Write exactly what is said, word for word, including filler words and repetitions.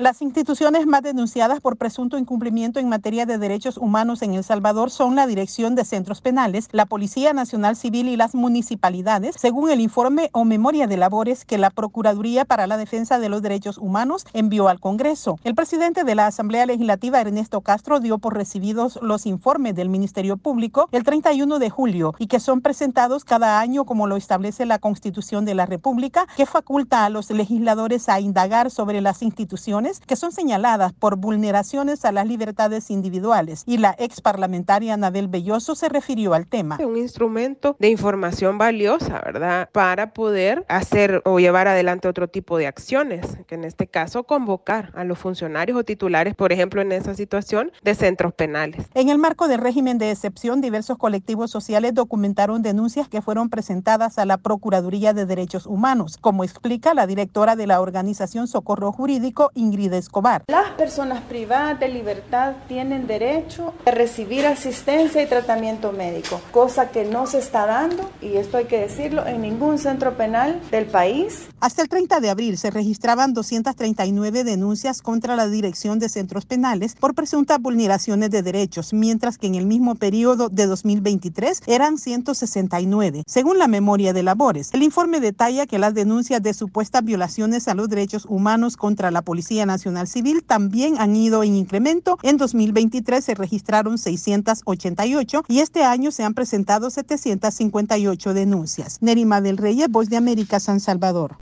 Las instituciones más denunciadas por presunto incumplimiento en materia de derechos humanos en El Salvador son la Dirección de Centros Penales, la Policía Nacional Civil y las municipalidades, según el informe o memoria de labores que la Procuraduría para la Defensa de los Derechos Humanos envió al Congreso. El presidente de la Asamblea Legislativa, Ernesto Castro, dio por recibidos los informes del Ministerio Público el treinta y uno de julio y que son presentados cada año como lo establece la Constitución de la República, que faculta a los legisladores a indagar sobre las instituciones que son señaladas por vulneraciones a las libertades individuales. Y la ex parlamentaria Anabel Belloso se refirió al tema. Un instrumento de información valiosa, ¿verdad? Para poder hacer o llevar adelante otro tipo de acciones, que en este caso convocar a los funcionarios o titulares, por ejemplo, en esa situación de centros penales. En el marco del régimen de excepción, diversos colectivos sociales documentaron denuncias que fueron presentadas a la Procuraduría de Derechos Humanos, como explica la directora de la organización Socorro Jurídico, Ingrid Escobar. Las personas privadas de libertad tienen derecho a recibir asistencia y tratamiento médico, cosa que no se está dando, y esto hay que decirlo, en ningún centro penal del país. Hasta el treinta de abril se registraban doscientas treinta y nueve denuncias contra la Dirección de Centros Penales por presuntas vulneraciones de derechos, mientras que en el mismo periodo de dos mil veintitrés eran ciento sesenta y nueve, según la memoria de labores. El informe detalla que las denuncias de supuestas violaciones a los derechos humanos contra la Policía Nacional Civil también han ido en incremento. En dos mil veintitrés se registraron seiscientas ochenta y ocho y este año se han presentado setecientas cincuenta y ocho denuncias. Nerima del Reyes, Voz de América, San Salvador.